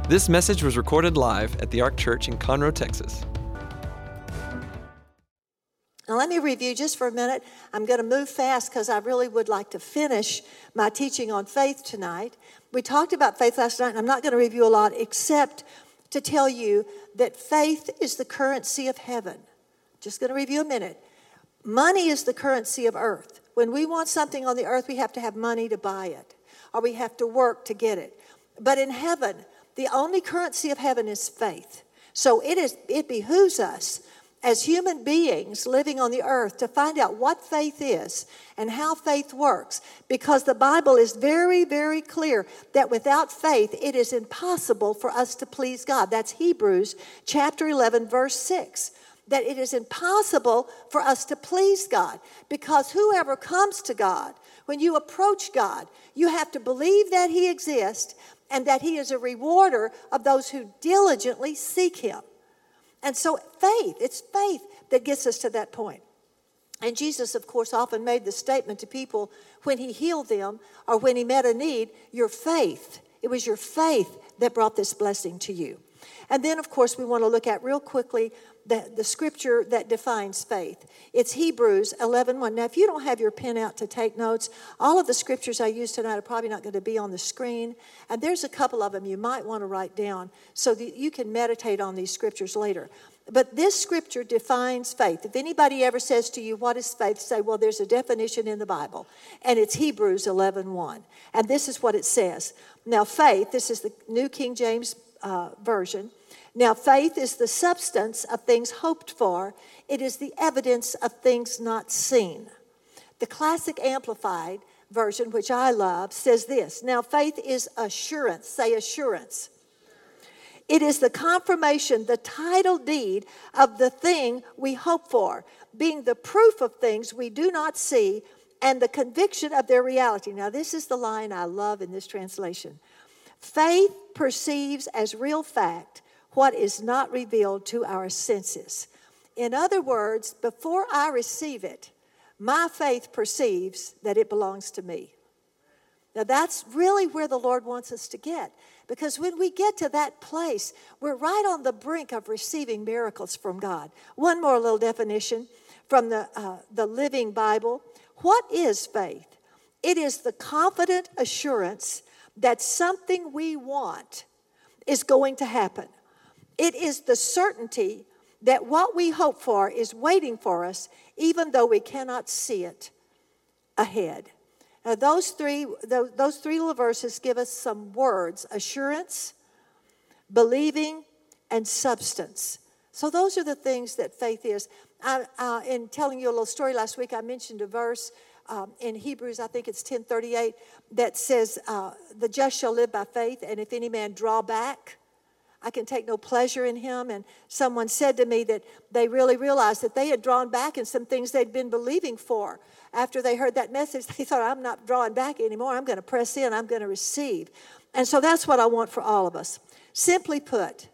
This message was recorded live at the Ark Church in Conroe, Texas. Now let me review just for a minute. I'm going to move fast because I really would like to finish my teaching on faith tonight. We talked about faith last night, and I'm not going to review a lot except to tell you that faith is the currency of heaven. Just going to review a minute. Money is the currency of earth. When we want something on the earth, we have to have money to buy it, or we have to work to get it. But in heaven, the only currency of heaven is faith. So it behooves us as human beings living on the earth to find out what faith is and how faith works, because the Bible is very, very clear that without faith, it is impossible for us to please God. That's Hebrews chapter 11, verse 6. That it is impossible for us to please God, because whoever comes to God, when you approach God, you have to believe that He exists and that He is a rewarder of those who diligently seek Him. And so it's faith that gets us to that point. And Jesus, of course, often made the statement to people when He healed them or when He met a need, your faith. It was your faith that brought this blessing to you. And then, of course, we want to look at real quickly the scripture that defines faith. It's Hebrews 11:1. Now, if you don't have your pen out to take notes, all of the scriptures I use tonight are probably not going to be on the screen. And there's a couple of them you might want to write down so that you can meditate on these scriptures later. But this scripture defines faith. If anybody ever says to you, what is faith? Say, well, there's a definition in the Bible. And it's Hebrews 11:1. And this is what it says. Now, faith, this is the New King James Version. Now, faith is the substance of things hoped for. It is the evidence of things not seen. The Classic Amplified Version, which I love, says this. Now, faith is assurance. Say assurance. It is the confirmation, the title deed of the thing we hope for, being the proof of things we do not see and the conviction of their reality. Now, this is the line I love in this translation. Faith perceives as real fact what is not revealed to our senses. In other words, before I receive it, my faith perceives that it belongs to me. Now that's really where the Lord wants us to get, because when we get to that place, we're right on the brink of receiving miracles from God. One more little definition from the Living Bible. What is faith? It is the confident assurance that something we want is going to happen. It is the certainty that what we hope for is waiting for us, even though we cannot see it ahead. Now, those three little verses give us some words: assurance, believing, and substance. So those are the things that faith is. In telling you a little story last week, I mentioned a verse in Hebrews, I think it's 10:38, that says, the just shall live by faith, and if any man draw back, I can take no pleasure in him. And someone said to me that they really realized that they had drawn back in some things they'd been believing for. After they heard that message, they thought, I'm not drawing back anymore. I'm going to press in. I'm going to receive. And so that's what I want for all of us. Simply put,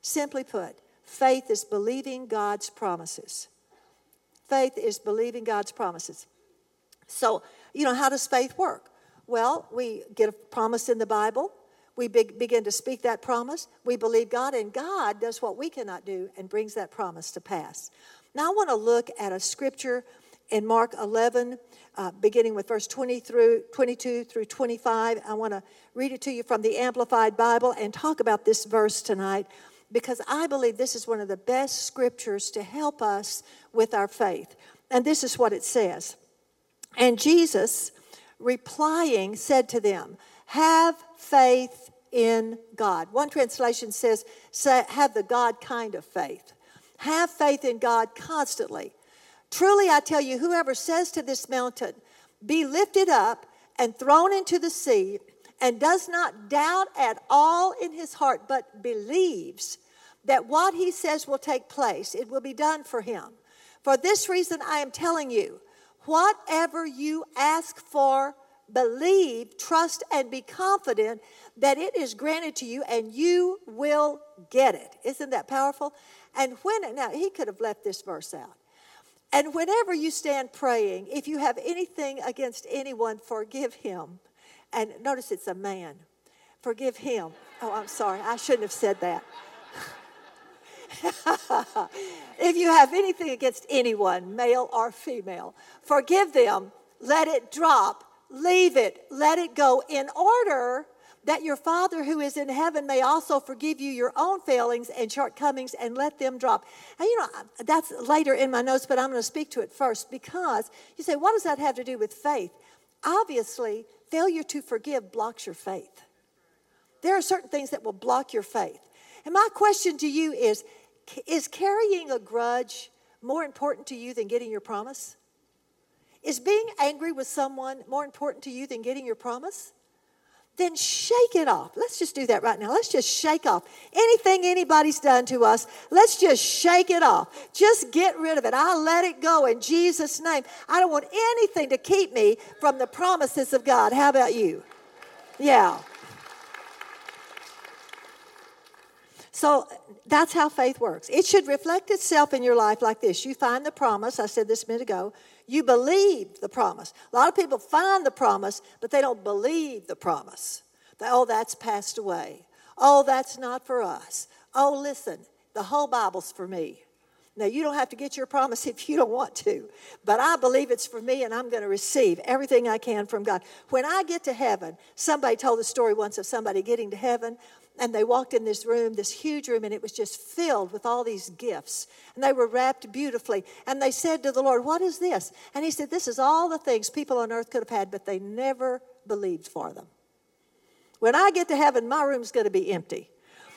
faith is believing God's promises. Faith is believing God's promises. So, how does faith work? Well, we get a promise in the Bible. We begin to speak that promise. We believe God, and God does what we cannot do and brings that promise to pass. Now, I want to look at a scripture in Mark 11, beginning with verse 22 through 25. I want to read it to you from the Amplified Bible and talk about this verse tonight, because I believe this is one of the best scriptures to help us with our faith. And this is what it says. And Jesus, replying, said to them, have faith in God. One translation says, have the God kind of faith. Have faith in God constantly. Truly, I tell you, whoever says to this mountain, be lifted up and thrown into the sea, and does not doubt at all in his heart, but believes that what he says will take place, it will be done for him. For this reason, I am telling you, whatever you ask for, believe, trust, and be confident that it is granted to you, and you will get it. Isn't that powerful? And now he could have left this verse out. And whenever you stand praying, if you have anything against anyone, forgive him. And notice it's a man. Forgive him. Oh, I'm sorry. I shouldn't have said that. If you have anything against anyone, male or female, forgive them, let it drop, leave it, let it go, in order that your Father who is in heaven may also forgive you your own failings and shortcomings and let them drop. And that's later in my notes, but I'm going to speak to it first, because you say, what does that have to do with faith? Obviously, failure to forgive blocks your faith. There are certain things that will block your faith. And my question to you is carrying a grudge more important to you than getting your promise? Is being angry with someone more important to you than getting your promise? Then shake it off. Let's just do that right now. Let's just shake off anything anybody's done to us. Let's just shake it off. Just get rid of it. I'll let it go in Jesus' name. I don't want anything to keep me from the promises of God. How about you? Yeah. So that's how faith works. It should reflect itself in your life like this. You find the promise. I said this a minute ago. You believe the promise. A lot of people find the promise, but they don't believe the promise. Oh, that's passed away. Oh, that's not for us. Oh, listen, the whole Bible's for me. Now, you don't have to get your promise if you don't want to, but I believe it's for me, and I'm going to receive everything I can from God. When I get to heaven, somebody told the story once of somebody getting to heaven, and they walked in this room, this huge room, and it was just filled with all these gifts. And they were wrapped beautifully. And they said to the Lord, what is this? And he said, this is all the things people on earth could have had, but they never believed for them. When I get to heaven, my room's going to be empty.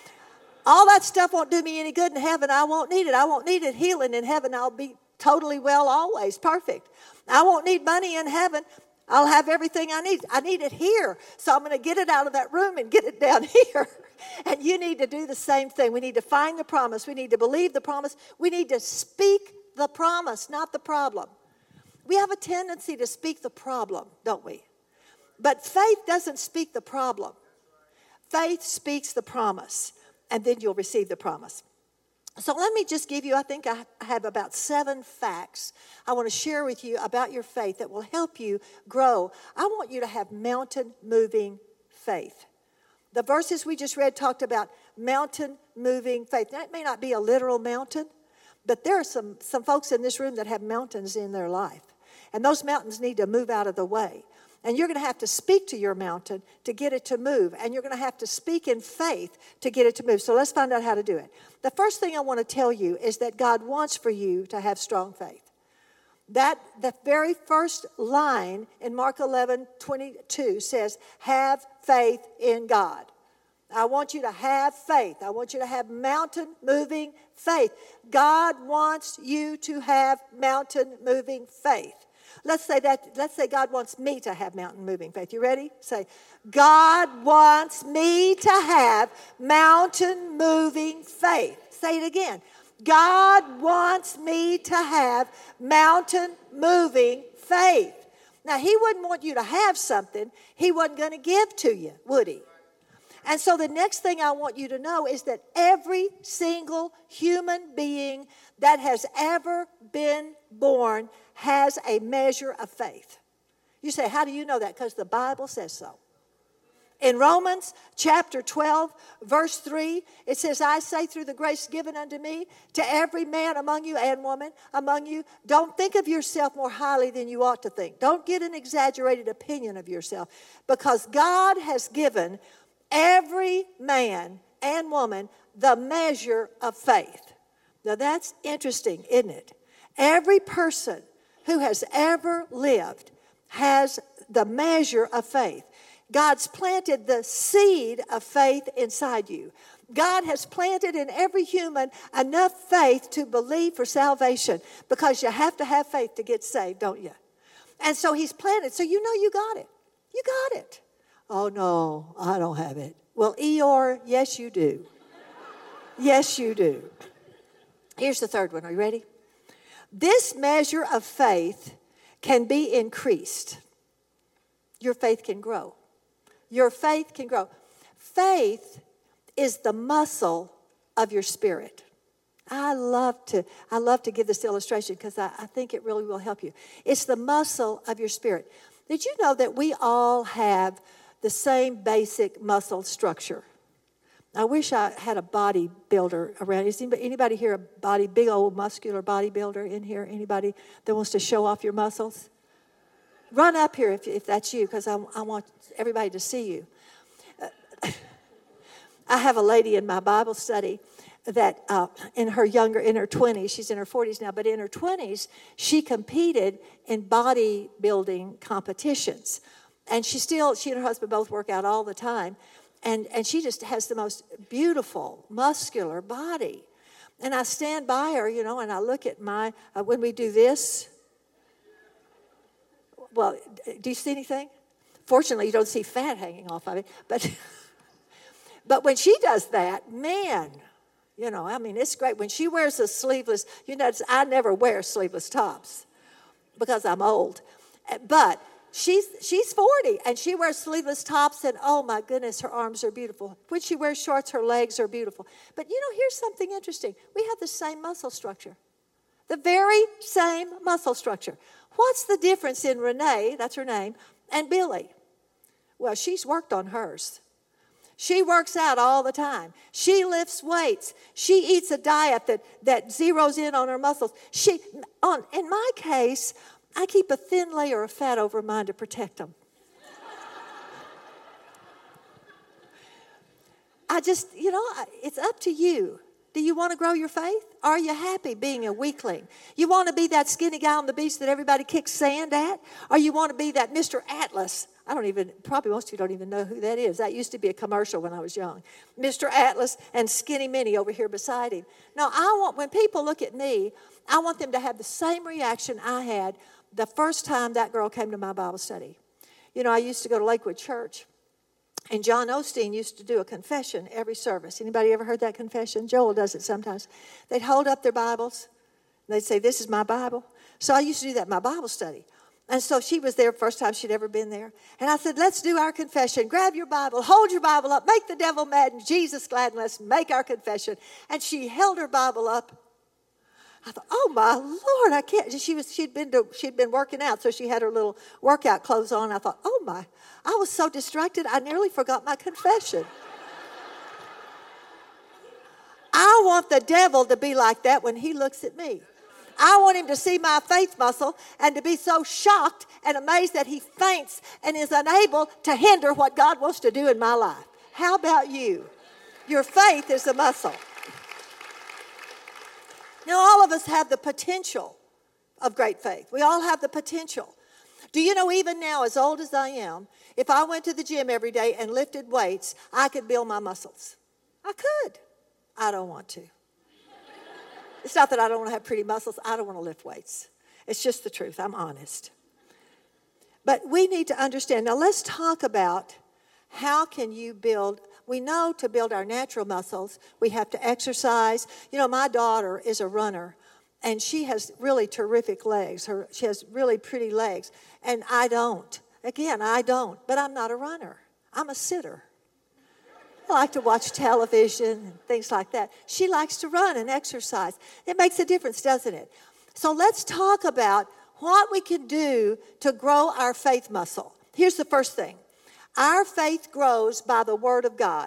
All that stuff won't do me any good in heaven. I won't need it. I won't need it healing in heaven. I'll be totally well always, perfect. I won't need money in heaven. I'll have everything I need. I need it here. So I'm going to get it out of that room and get it down here. And you need to do the same thing. We need to find the promise. We need to believe the promise. We need to speak the promise, not the problem. We have a tendency to speak the problem, don't we? But faith doesn't speak the problem. Faith speaks the promise, and then you'll receive the promise. So let me just give you, I think I have about 7 facts I want to share with you about your faith that will help you grow. I want you to have mountain-moving faith. The verses we just read talked about mountain-moving faith. Now, it may not be a literal mountain, but there are some folks in this room that have mountains in their life. And those mountains need to move out of the way. And you're going to have to speak to your mountain to get it to move. And you're going to have to speak in faith to get it to move. So let's find out how to do it. The first thing I want to tell you is that God wants for you to have strong faith. The very first line in Mark 11:22 says, have faith in God. I want you to have faith. I want you to have mountain-moving faith. God wants you to have mountain-moving faith. Let's say God wants me to have mountain-moving faith. You ready? Say, God wants me to have mountain-moving faith. Say it again. God wants me to have mountain-moving faith. Now, he wouldn't want you to have something he wasn't going to give to you, would he? And so the next thing I want you to know is that every single human being that has ever been born has a measure of faith. You say, how do you know that? Because the Bible says so. In Romans chapter 12, verse 3, it says, I say through the grace given unto me, to every man among you and woman among you, don't think of yourself more highly than you ought to think. Don't get an exaggerated opinion of yourself, because God has given every man and woman the measure of faith. Now that's interesting, isn't it? Every person who has ever lived has the measure of faith. God's planted the seed of faith inside you. God has planted in every human enough faith to believe for salvation, because you have to have faith to get saved, don't you? And so he's planted. So you know you got it. You got it. Oh, no, I don't have it. Well, Eeyore, yes, you do. Yes, you do. Here's the third one. Are you ready? This measure of faith can be increased. Your faith can grow. Your faith can grow. Faith is the muscle of your spirit. I love to give this illustration because I think it really will help you. It's the muscle of your spirit. Did you know that we all have the same basic muscle structure. I wish I had a bodybuilder around. Is anybody here a big old muscular bodybuilder in here? Anybody that wants to show off your muscles? Run up here if that's you, because I want everybody to see you. I have a lady in my Bible study that in her 20s, she's in her 40s now, but in her 20s, she competed in bodybuilding competitions. And she and her husband both work out all the time. And she just has the most beautiful, muscular body. And I stand by her, and I look at when we do this. Well, do you see anything? Fortunately, you don't see fat hanging off of it. But when she does that, man, it's great. When she wears a sleeveless, I never wear sleeveless tops because I'm old. But she's 40, and she wears sleeveless tops, and oh my goodness, her arms are beautiful. When she wears shorts, her legs are beautiful. But here's something interesting. We have the same muscle structure. The very same muscle structure. What's the difference in Renee, that's her name, and Billy? Well, she's worked on hers. She works out all the time. She lifts weights. She eats a diet that zeroes in on her muscles. In my case, I keep a thin layer of fat over mine to protect them. It's up to you. Do you want to grow your faith? Are you happy being a weakling? You want to be that skinny guy on the beach that everybody kicks sand at? Or you want to be that Mr. Atlas? Probably most of you don't even know who that is. That used to be a commercial when I was young. Mr. Atlas and Skinny Minnie over here beside him. No, when people look at me, I want them to have the same reaction I had the first time that girl came to my Bible study. I used to go to Lakewood Church, and John Osteen used to do a confession every service. Anybody ever heard that confession? Joel does it sometimes. They'd hold up their Bibles, and they'd say, "This is my Bible." So I used to do that in my Bible study. And so she was there, first time she'd ever been there. And I said, "Let's do our confession. Grab your Bible, hold your Bible up, make the devil mad and Jesus glad, and let's make our confession." And she held her Bible up. I thought, "Oh my Lord, I can't." She'd been working out, so she had her little workout clothes on. I thought, "Oh my," I was so distracted, I nearly forgot my confession. I want the devil to be like that when he looks at me. I want him to see my faith muscle and to be so shocked and amazed that he faints and is unable to hinder what God wants to do in my life. How about you? Your faith is a muscle. Now, all of us have the potential of great faith. We all have the potential. Do you know, even now, as old as I am, if I went to the gym every day and lifted weights, I could build my muscles. I could. I don't want to. It's not that I don't want to have pretty muscles. I don't want to lift weights. It's just the truth. I'm honest. But we need to understand. Now, let's talk about how can you build. We know to build our natural muscles, we have to exercise. My daughter is a runner, and she has really terrific legs. She has really pretty legs, and I don't. Again, I don't, but I'm not a runner. I'm a sitter. I like to watch television and things like that. She likes to run and exercise. It makes a difference, doesn't it? So let's talk about what we can do to grow our faith muscle. Here's the first thing. Our faith grows by the Word of God.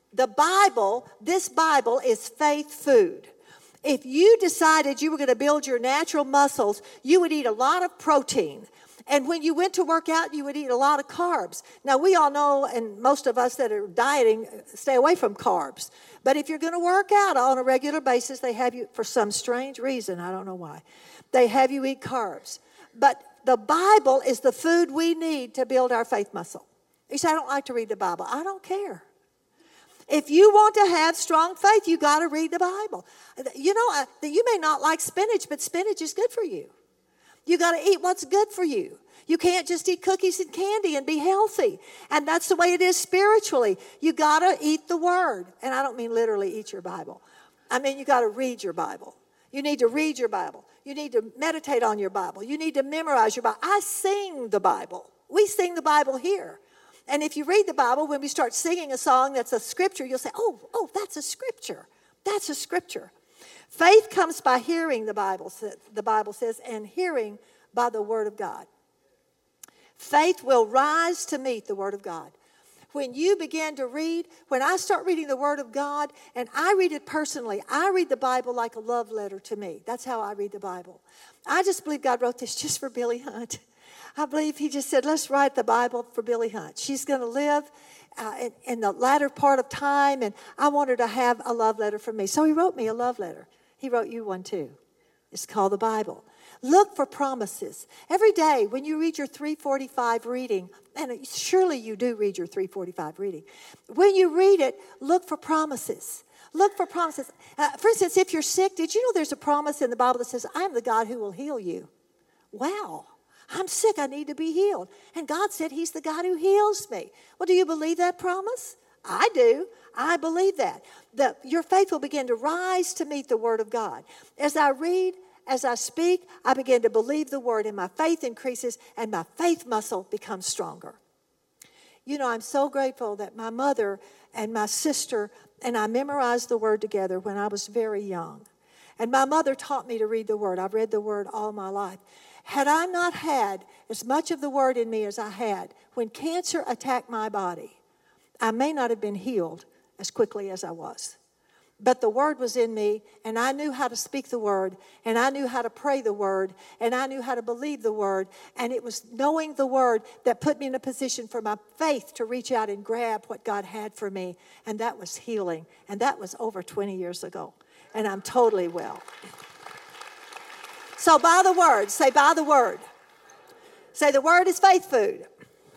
This Bible is faith food. If you decided you were going to build your natural muscles, you would eat a lot of protein. And when you went to work out, you would eat a lot of carbs. Now, we all know, and most of us that are dieting, stay away from carbs. But if you're going to work out on a regular basis, they have you, for some strange reason, I don't know why, they have you eat carbs. But the Bible is the food we need to build our faith muscle. You say, "I don't like to read the Bible." I don't care. If you want to have strong faith, you got to read the Bible. You may not like spinach, but spinach is good for you. You got to eat what's good for you. You can't just eat cookies and candy and be healthy. And that's the way it is spiritually. You got to eat the Word. And I don't mean literally eat your Bible. I mean you got to read your Bible. You need to read your Bible. You need to meditate on your Bible. You need to memorize your Bible. I sing the Bible. We sing the Bible here. And if you read the Bible, when we start singing a song that's a scripture, you'll say, oh, that's a scripture. That's a scripture. Faith comes by hearing, the Bible says, and hearing by the Word of God. Faith will rise to meet the Word of God. when you begin to read, when I start reading the Word of God, and I read it personally, I read the Bible like a love letter to me. That's how I read the Bible. I just believe God wrote this just for Billy Hunt. I believe he just said, let's write the Bible for Billy Hunt. She's going to live in the latter part of time, and I want her to have a love letter from me. So he wrote me a love letter. He wrote you one too. It's called the Bible. Look for promises. Every day when you read your 345 reading, and surely you do read your 345 reading, when you read it, look for promises. Look for promises. For instance, if you're sick, did you know there's a promise in the Bible that says, I am the God who will heal you? Wow. I'm sick. I need to be healed. And God said he's the God who heals me. Well, do you believe that promise? I do. I believe that. Your faith will begin to rise to meet the Word of God. As I read, as I speak, I begin to believe the Word, and my faith increases, and my faith muscle becomes stronger. You know, I'm so grateful that my mother and my sister and I memorized the Word together when I was very young. And my mother taught me to read the Word. I've read the Word all my life. Had I not had as much of the Word in me as I had, when cancer attacked my body, I may not have been healed as quickly as I was. But the Word was in me, and I knew how to speak the Word, and I knew how to pray the Word, and I knew how to believe the Word, and it was knowing the Word that put me in a position for my faith to reach out and grab what God had for me, and that was healing, and that was over 20 years ago, and I'm totally well. So by the Word, say by the Word. Say the Word is faith food.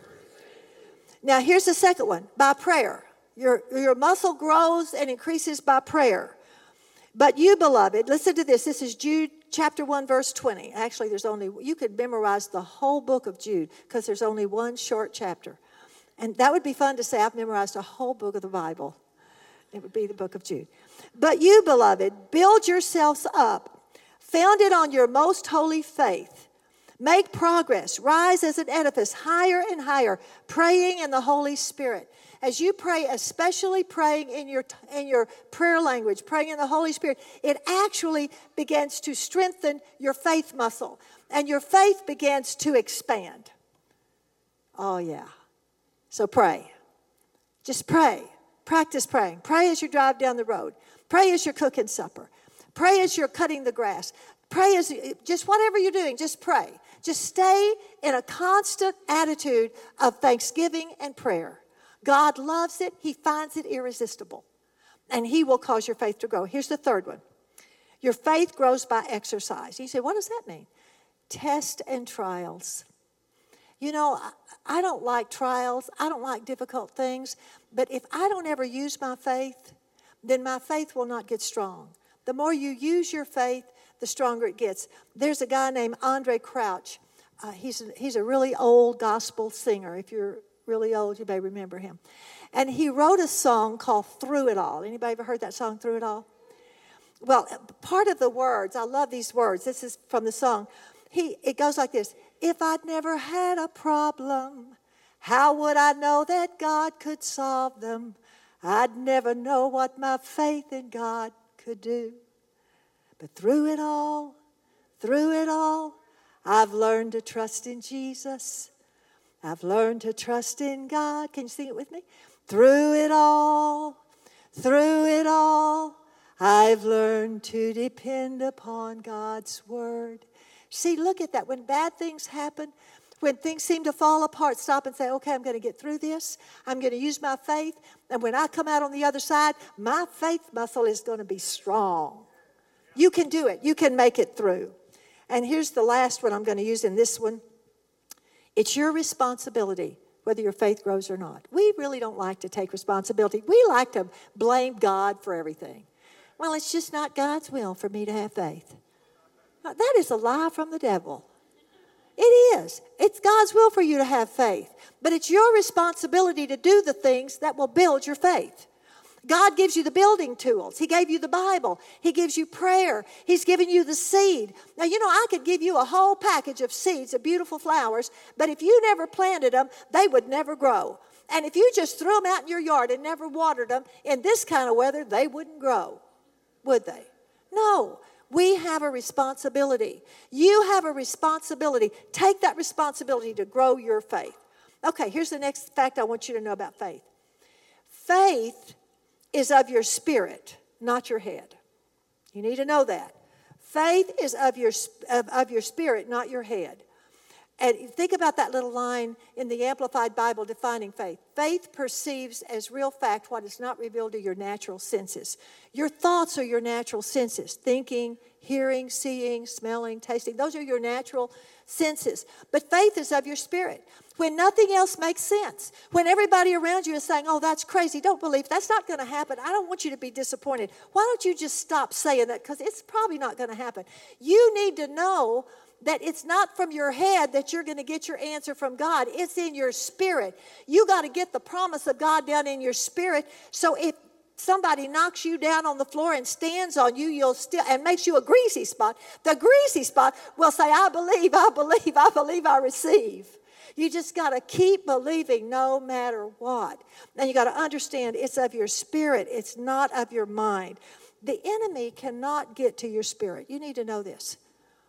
Now here's the second one, by prayer. Your muscle grows and increases by prayer. But you, beloved, listen to this. This is Jude chapter 1, verse 20. Actually, you could memorize the whole book of Jude because there's only one short chapter. And that would be fun to say, I've memorized a whole book of the Bible. It would be the book of Jude. But you, beloved, build yourselves up, founded on your most holy faith. Make progress. Rise as an edifice higher and higher, praying in the Holy Spirit. As you pray, especially praying in your prayer language, praying in the Holy Spirit, it actually begins to strengthen your faith muscle. And your faith begins to expand. Oh, yeah. So pray. Just pray. Practice praying. Pray as you drive down the road. Pray as you're cooking supper. Pray as you're cutting the grass. Pray as just whatever you're doing, just pray. Just stay in a constant attitude of thanksgiving and prayer. God loves it. He finds it irresistible. And He will cause your faith to grow. Here's the third one. Your faith grows by exercise. You say, what does that mean? Tests and trials. You know, I don't like trials. I don't like difficult things. But if I don't ever use my faith, then my faith will not get strong. The more you use your faith, the stronger it gets. There's a guy named Andre Crouch. He's a really old gospel singer. If you're really old, you may remember him. And he wrote a song called Through It All. Anybody ever heard that song, Through It All? Well, part of the words, I love these words. This is from the song. It goes like this. If I'd never had a problem, how would I know that God could solve them? I'd never know what my faith in God could do. But through it all, I've learned to trust in Jesus. I've learned to trust in God. Can you sing it with me? Through it all, I've learned to depend upon God's word. See, look at that. When bad things happen, when things seem to fall apart, stop and say, okay, I'm going to get through this. I'm going to use my faith. And when I come out on the other side, my faith muscle is going to be strong. You can do it. You can make it through. And here's the last one I'm going to use in this one. It's your responsibility whether your faith grows or not. We really don't like to take responsibility. We like to blame God for everything. Well, it's just not God's will for me to have faith. That is a lie from the devil. It is. It's God's will for you to have faith. But it's your responsibility to do the things that will build your faith. God gives you the building tools. He gave you the Bible. He gives you prayer. He's given you the seed. Now, you know, I could give you a whole package of seeds of beautiful flowers, but if you never planted them, they would never grow. And if you just threw them out in your yard and never watered them, in this kind of weather, they wouldn't grow, would they? No. We have a responsibility. You have a responsibility. Take that responsibility to grow your faith. Okay, here's the next fact I want you to know about faith. Faith is of your spirit, not your head. You need to know that. Faith is of your spirit, not your head. And think about that little line in the Amplified Bible defining faith. Faith perceives as real fact what is not revealed to your natural senses. Your thoughts are your natural senses. Thinking, hearing, seeing, smelling, tasting. Those are your natural senses. But faith is of your spirit. When nothing else makes sense. When everybody around you is saying, oh, that's crazy. Don't believe. That's not going to happen. I don't want you to be disappointed. Why don't you just stop saying that? Because it's probably not going to happen. You need to know that it's not from your head that you're going to get your answer from God. It's in your spirit. You got to get the promise of God down in your spirit. So if somebody knocks you down on the floor and stands on you, you'll still, and makes you a greasy spot, the greasy spot will say, I believe, I believe, I believe, I receive. You just got to keep believing no matter what. And you got to understand it's of your spirit. It's not of your mind. The enemy cannot get to your spirit. You need to know this.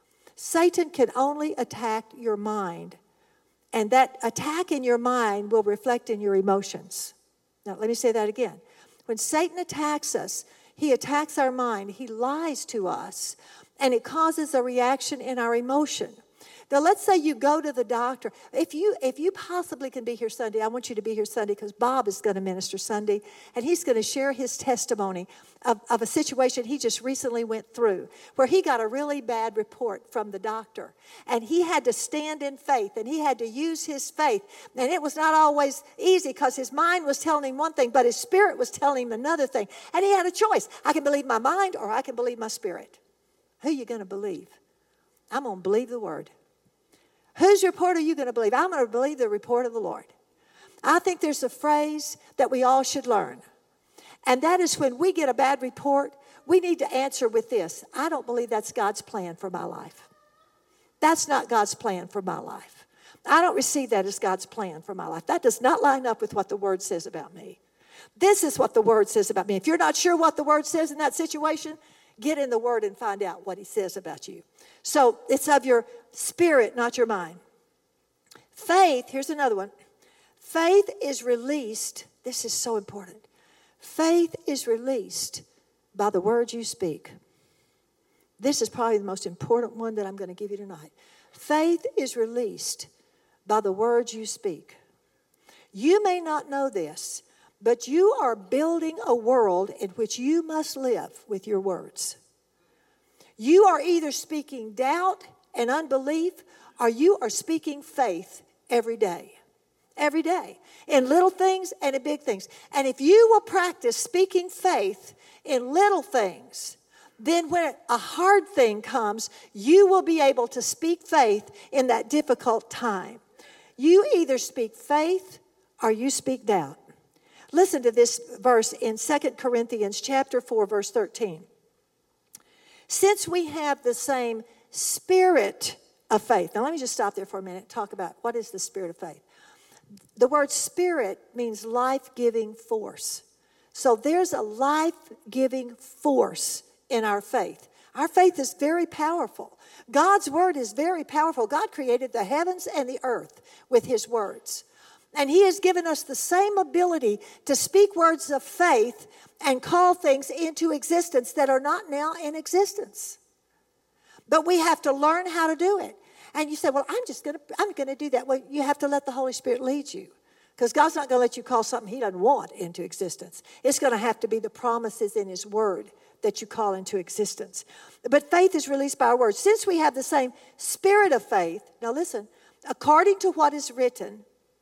Satan can only attack your mind, and that attack in your mind will reflect in your emotions. Now, let me say that again. When Satan attacks us, he attacks our mind. He lies to us, and it causes a reaction in our emotion. Now, let's say you go to the doctor. If you possibly can be here Sunday, I want you to be here Sunday because Bob is going to minister Sunday, and he's going to share his testimony of a situation he just recently went through where he got a really bad report from the doctor, and he had to stand in faith, and he had to use his faith, and it was not always easy because his mind was telling him one thing, but his spirit was telling him another thing, and he had a choice. I can believe my mind or I can believe my spirit. Who are you going to believe? I'm going to believe the word. Whose report are you going to believe? I'm going to believe the report of the Lord. I think there's a phrase that we all should learn. And that is when we get a bad report, we need to answer with this. I don't believe that's God's plan for my life. That's not God's plan for my life. I don't receive that as God's plan for my life. That does not line up with what the Word says about me. This is what the Word says about me. If you're not sure what the Word says in that situation, get in the Word and find out what He says about you. So it's of your spirit, not your mind. Faith, here's another one. Faith is released. This is so important. Faith is released by the words you speak. This is probably the most important one that I'm going to give you tonight. Faith is released by the words you speak. You may not know this, but you are building a world in which you must live with your words. You are either speaking doubt and unbelief, or you are speaking faith every day. Every day. In little things and in big things. And if you will practice speaking faith in little things, then when a hard thing comes, you will be able to speak faith in that difficult time. You either speak faith or you speak doubt. Listen to this verse in 2 Corinthians chapter 4, verse 13. Since we have the same spirit of faith. Now let me just stop there for a minute and talk about what is the spirit of faith. The word spirit means life-giving force. So there's a life-giving force in our faith. Our faith is very powerful. God's word is very powerful. God created the heavens and the earth with his words. And he has given us the same ability to speak words of faith and call things into existence that are not now in existence. But we have to learn how to do it. And you say, well, I'm going to do that. Well, you have to let the Holy Spirit lead you. Because God's not going to let you call something he doesn't want into existence. It's going to have to be the promises in his word that you call into existence. But faith is released by our words. Since we have the same spirit of faith, now listen, according to what is written,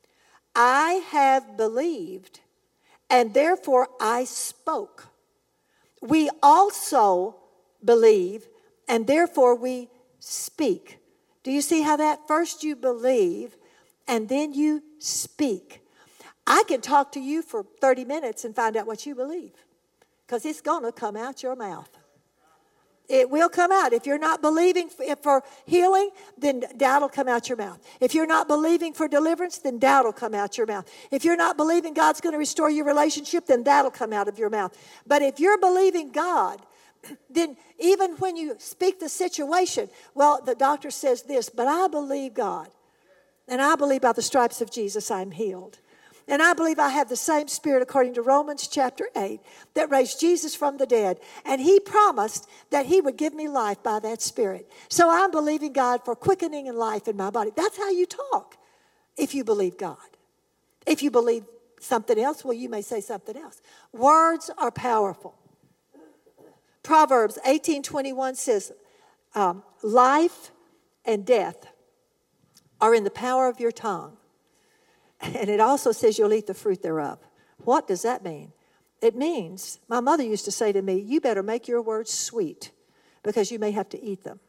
I have believed, and therefore I spoke. We also believe, and therefore we speak. Do you see how that? First you believe, and then you speak. I can talk to you for 30 minutes and find out what you believe, because it's going to come out your mouth. It will come out. If you're not believing for healing, then doubt will come out your mouth. If you're not believing for deliverance, then doubt will come out your mouth. If you're not believing God's going to restore your relationship, then that'll come out of your mouth. But if you're believing God, then even when you speak the situation, well, the doctor says this, but I believe God. And I believe by the stripes of Jesus I'm healed. And I believe I have the same Spirit according to Romans chapter 8 that raised Jesus from the dead. And He promised that He would give me life by that Spirit. So I'm believing God for quickening and life in my body. That's how you talk if you believe God. If you believe something else, well, you may say something else. Words are powerful. Proverbs 18:21 says, life and death are in the power of your tongue. And it also says you'll eat the fruit thereof. What does that mean? It means, my mother used to say to me, you better make your words sweet because you may have to eat them.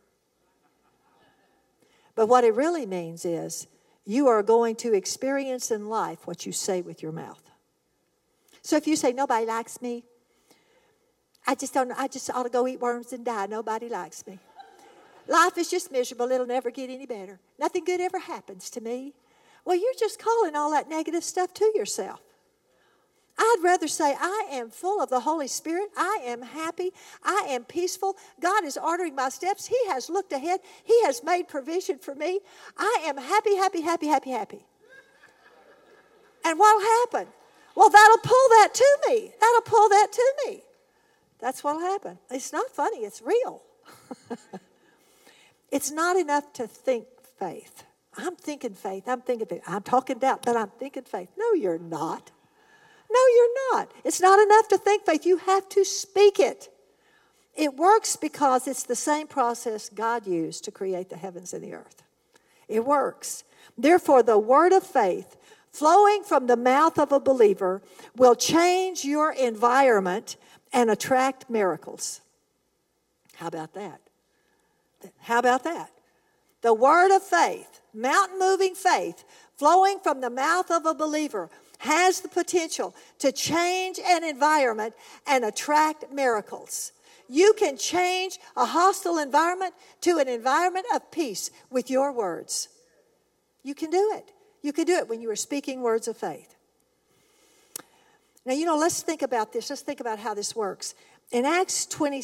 But what it really means is you are going to experience in life what you say with your mouth. So if you say, nobody likes me, I just ought to go eat worms and die. Nobody likes me. Life is just miserable. It'll never get any better. Nothing good ever happens to me. Well, you're just calling all that negative stuff to yourself. I'd rather say I am full of the Holy Spirit. I am happy. I am peaceful. God is ordering my steps. He has looked ahead. He has made provision for me. I am happy, happy, happy, happy, happy. And what'll happen? Well, that'll pull that to me. That'll pull that to me. That's what'll happen. It's not funny. It's real. It's not enough to think faith. I'm thinking faith. I'm thinking faith. I'm talking doubt, but I'm thinking faith. No, you're not. No, you're not. It's not enough to think faith. You have to speak it. It works because it's the same process God used to create the heavens and the earth. It works. Therefore, the word of faith flowing from the mouth of a believer will change your environment and attract miracles. How about that? How about that? The word of faith, mountain-moving faith, flowing from the mouth of a believer has the potential to change an environment and attract miracles. You can change a hostile environment to an environment of peace with your words. You can do it. You can do it when you are speaking words of faith. Now, let's think about this. Let's think about how this works. In Acts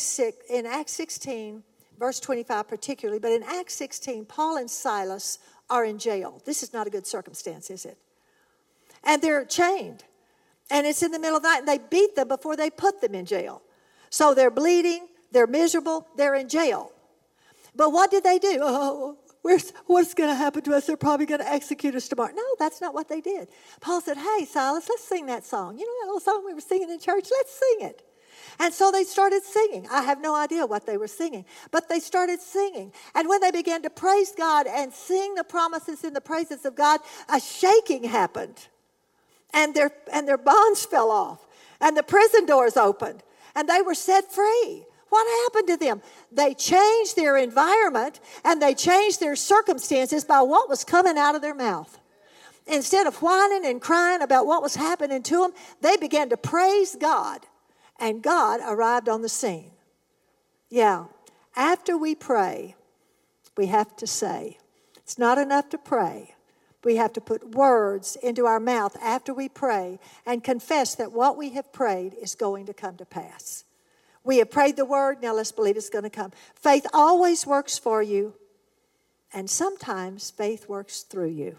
16, verse 25 particularly, but in Acts 16, Paul and Silas are in jail. This is not a good circumstance, is it? And they're chained. And it's in the middle of the night, and they beat them before they put them in jail. So they're bleeding, they're miserable, they're in jail. But what did they do? Oh, what's going to happen to us? They're probably going to execute us tomorrow. No, that's not what they did. Paul said, hey, Silas, let's sing that song. You know that old song we were singing in church? Let's sing it. And so they started singing. I have no idea what they were singing, but they started singing. And when they began to praise God and sing the promises and the praises of God, a shaking happened. And their bonds fell off. And the prison doors opened. And they were set free. What happened to them? They changed their environment and they changed their circumstances by what was coming out of their mouth. Instead of whining and crying about what was happening to them, they began to praise God. And God arrived on the scene. Yeah, after we pray, we have to say. It's not enough to pray. We have to put words into our mouth after we pray and confess that what we have prayed is going to come to pass. We have prayed the word, now let's believe it's going to come. Faith always works for you, and sometimes faith works through you.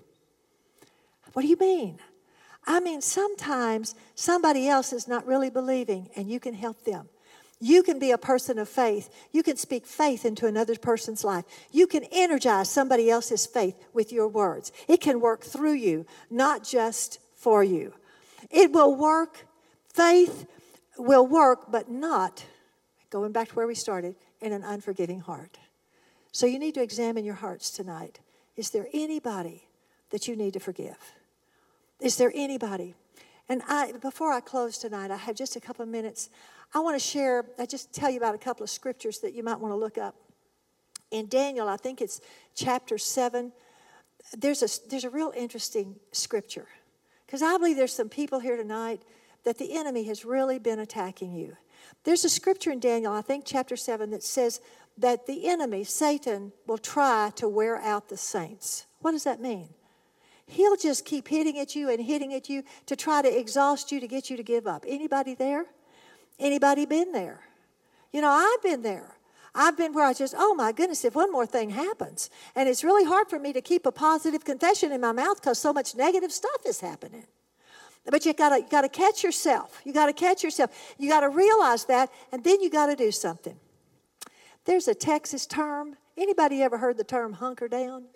What do you mean? I mean, sometimes somebody else is not really believing, and you can help them. You can be a person of faith. You can speak faith into another person's life. You can energize somebody else's faith with your words. It can work through you, not just for you. It will work. Faith will work, but not, going back to where we started, in an unforgiving heart. So you need to examine your hearts tonight. Is there anybody that you need to forgive? Is there anybody? And before I close tonight, I have just a couple of minutes. I want to just tell you about a couple of scriptures that you might want to look up. In Daniel, I think it's chapter 7, there's a real interesting scripture. Because I believe there's some people here tonight that the enemy has really been attacking you. There's a scripture in Daniel, I think chapter 7, that says that the enemy, Satan, will try to wear out the saints. What does that mean? He'll just keep hitting at you and hitting at you to try to exhaust you, to get you to give up. Anybody there? Anybody been there? I've been there. I've been where I just, oh my goodness, if one more thing happens. And it's really hard for me to keep a positive confession in my mouth because so much negative stuff is happening. But you gotta catch yourself. You gotta catch yourself. You gotta realize that, and then you gotta do something. There's a Texas term. Anybody ever heard the term hunker down?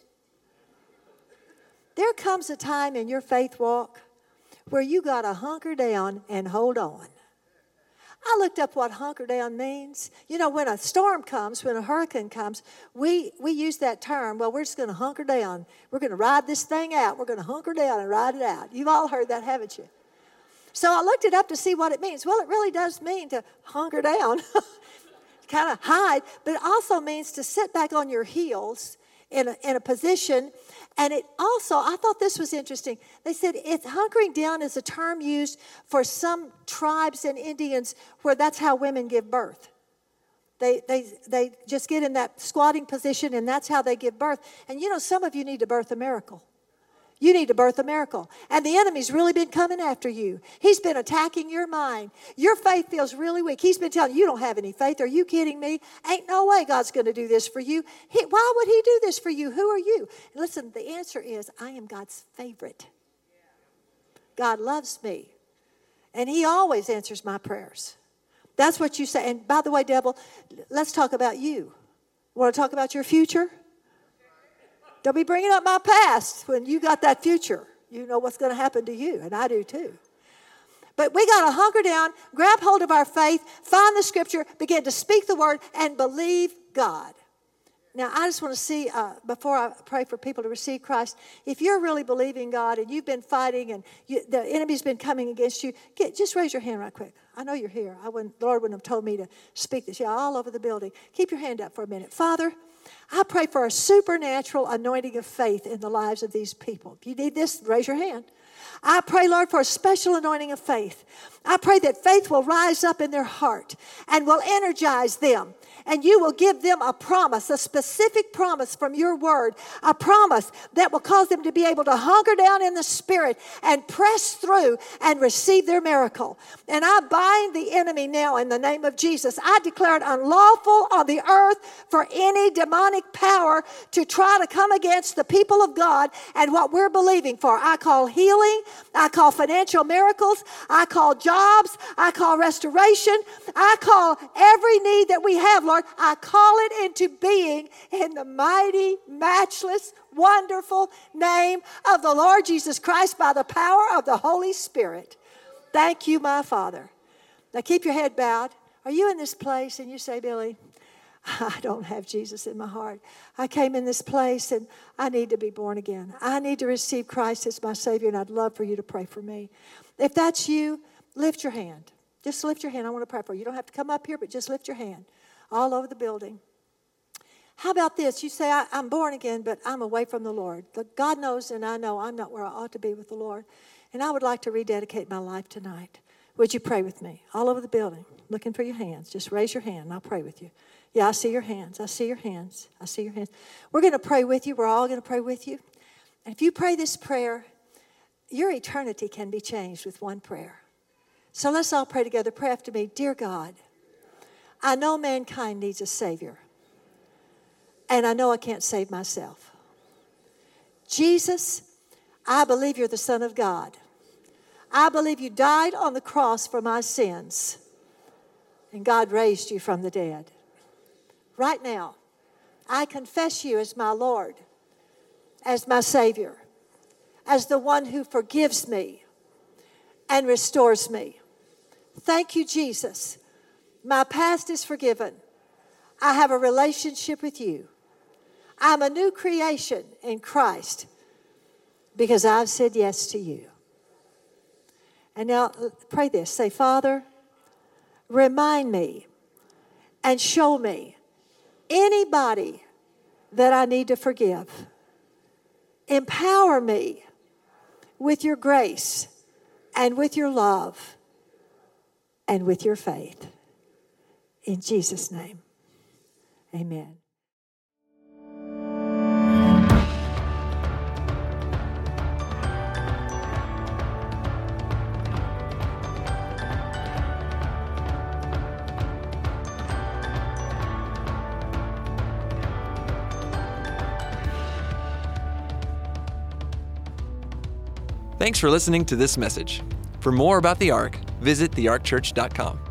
There comes a time in your faith walk where you gotta hunker down and hold on. I looked up what hunker down means. You know, when a storm comes, when a hurricane comes, we use that term. Well, we're just going to hunker down. We're going to ride this thing out. We're going to hunker down and ride it out. You've all heard that, haven't you? So I looked it up to see what it means. Well, it really does mean to hunker down, kind of hide, but it also means to sit back on your heels in a position. And it also, I thought this was interesting. They said hunkering down is a term used for some tribes and Indians where that's how women give birth. They just get in that squatting position and that's how they give birth. And you know, some of you need to birth a miracle. You need to birth a miracle. And the enemy's really been coming after you. He's been attacking your mind. Your faith feels really weak. He's been telling you, you don't have any faith. Are you kidding me? Ain't no way God's going to do this for you. Why would he do this for you? Who are you? And listen, the answer is, I am God's favorite. God loves me. And he always answers my prayers. That's what you say. And by the way, devil, let's talk about you. Want to talk about your future? Don't be bringing up my past when you got that future. You know what's going to happen to you, and I do too. But we got to hunker down, grab hold of our faith, find the scripture, begin to speak the word, and believe God. Now, I just want to see, before I pray for people to receive Christ, if you're really believing God and you've been fighting and the enemy's been coming against you, just raise your hand right quick. I know you're here. The Lord wouldn't have told me to speak this. Yeah, all over the building. Keep your hand up for a minute. Father, I pray for a supernatural anointing of faith in the lives of these people. If you need this, raise your hand. I pray, Lord, for a special anointing of faith. I pray that faith will rise up in their heart and will energize them. And you will give them a promise, a specific promise from your word, a promise that will cause them to be able to hunker down in the spirit and press through and receive their miracle. And I bind the enemy now in the name of Jesus. I declare it unlawful on the earth for any demonic power to try to come against the people of God and what we're believing for. I call healing. I call financial miracles. I call jobs. I call restoration. I call every need that we have, Lord. I call it into being in the mighty, matchless, wonderful name of the Lord Jesus Christ by the power of the Holy Spirit. Thank you, my Father. Now keep your head bowed. Are you in this place and you say, Billy, I don't have Jesus in my heart. I came in this place and I need to be born again. I need to receive Christ as my Savior, and I'd love for you to pray for me. If that's you, lift your hand. Just lift your hand. I want to pray for you. You don't have to come up here, but just lift your hand. All over the building. How about this? You say, I'm born again, but I'm away from the Lord. God knows and I know I'm not where I ought to be with the Lord. And I would like to rededicate my life tonight. Would you pray with me? All over the building, looking for your hands. Just raise your hand and I'll pray with you. Yeah, I see your hands. I see your hands. I see your hands. We're going to pray with you. We're all going to pray with you. And if you pray this prayer, your eternity can be changed with one prayer. So let's all pray together. Pray after me. Dear God, I know mankind needs a Savior. And I know I can't save myself. Jesus, I believe you're the Son of God. I believe you died on the cross for my sins. And God raised you from the dead. Right now, I confess you as my Lord, as my Savior, as the one who forgives me and restores me. Thank you, Jesus. My past is forgiven. I have a relationship with you. I'm a new creation in Christ because I've said yes to you. And now pray this. Say, Father, remind me and show me anybody that I need to forgive. Empower me with your grace and with your love and with your faith. In Jesus' name, amen. Thanks for listening to this message. For more about the Ark, visit thearkchurch.com.